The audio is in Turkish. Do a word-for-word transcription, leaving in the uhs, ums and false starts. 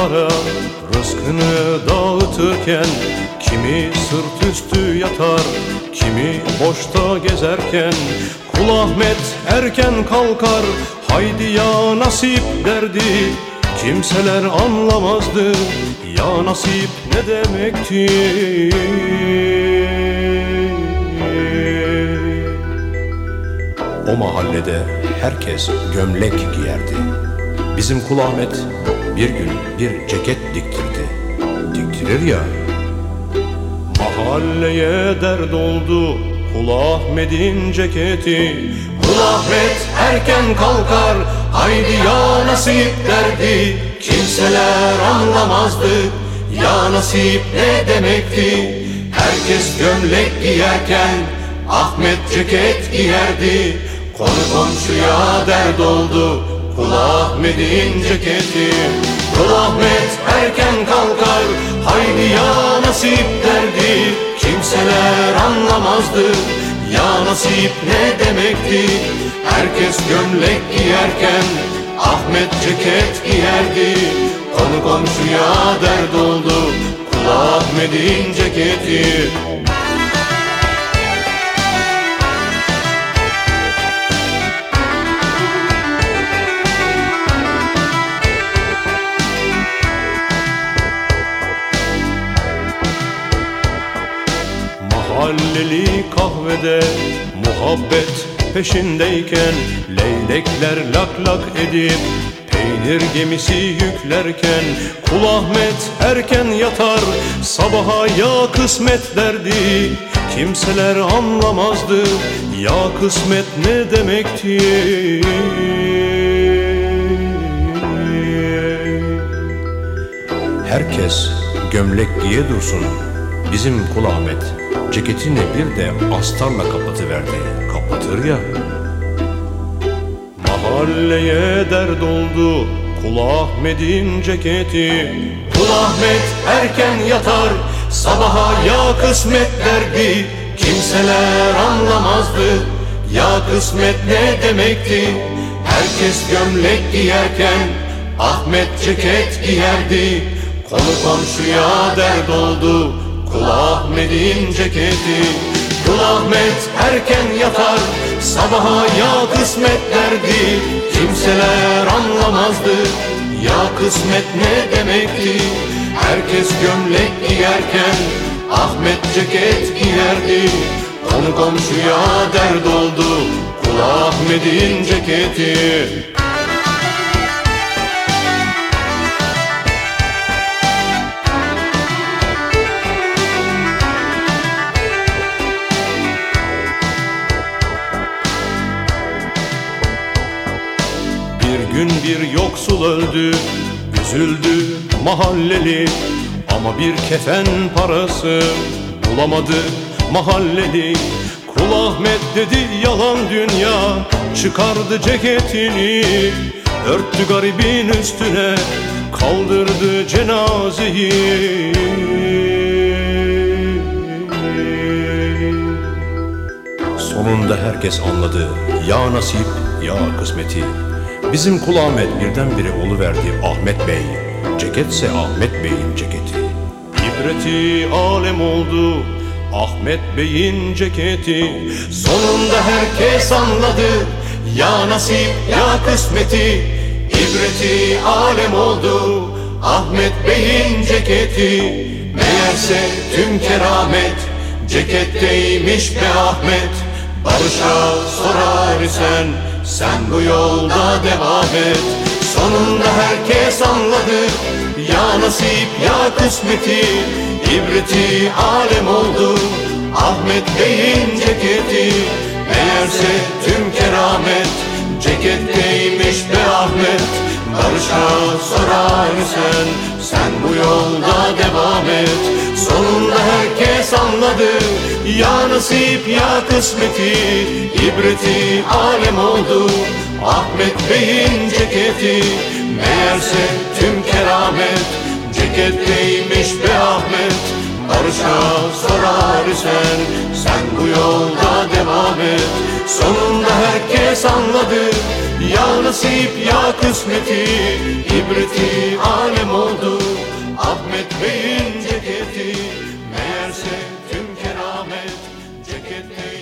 yoksullara rızkını dağıtırken, kimi sırt üstü yatar, kimi boşta gezerken, Kul Ahmet erken kalkar, haydi ya nasip derdi. Kimseler anlamazdı ya nasip ne demekti. O mahallede herkes gömlek giyerdi. Bizim Kul Ahmet bir gün bir ceket diktirdi. Diktirir ya. Mahalleye dert oldu Kul Ahmet'in ceketi. Kul Ahmet erken kalkar, haydi ya nasip derdi. Kimseler anlamazdı ya nasip ne demekti. Herkes gömlek giyerken Ahmet ceket giyerdi. Konu komşuya dert oldu Kul Ahmet'in ceketi. Kul Ahmet erken kalkar, haydi ya nasip derdi. Kimseler anlamazdı ya nasip ne demekti. Herkes gömlek giyerken Ahmet ceket giyerdi. Konu komşuya dert oldu Kul Ahmet'in ceketi. Mahalleli kahvede muhabbet peşindeyken, leylekler lak lak edip peynir gemisi yüklerken, Kul Ahmet erken yatar, sabaha ya kısmet derdi. Kimseler anlamazdı ya kısmet ne demekti. Herkes gömlek giye dursun, bizim Kul Ahmet ceketini bir de astarla kapatıverdi. Kapatır ya. Mahalleye dert oldu Kul Ahmet'in ceketi. Kul Ahmet erken yatar, sabaha ya kısmet derdi. Kimseler anlamazdı ya kısmet ne demekti. Herkes gömlek giyerken Ahmet ceket giyerdi. Konu komşuya dert oldu Kul Ahmet'in ceketi. Kul Ahmet erken yatar, sabaha ya kısmet derdi. Kimseler anlamazdı ya kısmet ne demekti. Herkes gömlek giyerken Ahmet ceket giyerdi. Konu komşuya dert oldu Kul Ahmet'in ceketi. Bir gün bir yoksul öldü, üzüldü mahalleli. Ama bir kefen parası bulamadı mahalleli. Kul Ahmet dedi yalan dünya, çıkardı ceketini. Örttü garibin üstüne, kaldırdı cenazeyi. Sonunda herkes anladı ya nasip ya kısmeti. Bizim Kul Ahmet birdenbire oluverdi Ahmet Bey. Ceketse Ahmet Bey'in ceketi. İbreti alem oldu Ahmet Bey'in ceketi. Sonunda herkes anladı ya nasip ya kısmeti. İbreti alem oldu Ahmet Bey'in ceketi. Meğerse tüm keramet ceketteymiş be Ahmet. Barış'a sorar isen sen bu yolda devam et. Sonunda herkes anladı ya nasip ya kısmeti. İbreti alem oldu Ahmet Bey'in ceketi. Meğerse tüm keramet ceketteymiş be Ahmet. Barış'a sorar isen sen bu yolda devam et. Sonunda herkes anladı ya nasip ya kısmeti. İbreti alem oldu Ahmet Bey'in ceketi. Meğerse tüm keramet ceketteymiş be Ahmet. Barış'a sorar isen sen bu yolda devam et. Sonunda herkes anladı Ya nasip ya kısmeti, ibreti alem oldu Ahmet Bey'in ceketi. Meğerse tüm keramet cekette